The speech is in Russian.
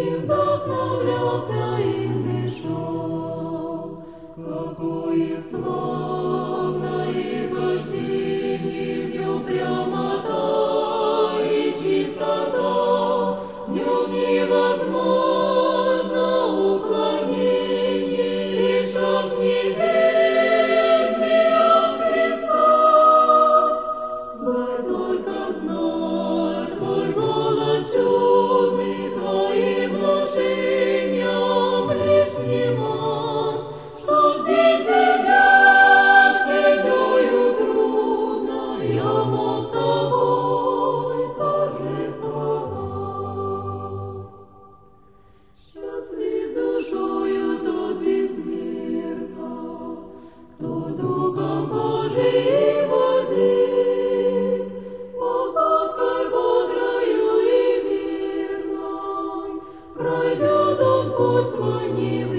вдохновлялся им дышал. Какое славное вождение в нем прямота и чистота, в нем невозможно уклонение и шаг неверный от Христа. Дай только знать твой голос чудный, твоим внушением лишь внимать, чтоб здесь идя стезею трудной, я мог с тобой торжествовать. Счастлив душою тот безмерно, кто Духом Божиим водим, походкой бодрою и верной, пройдет он путь свой невредимый.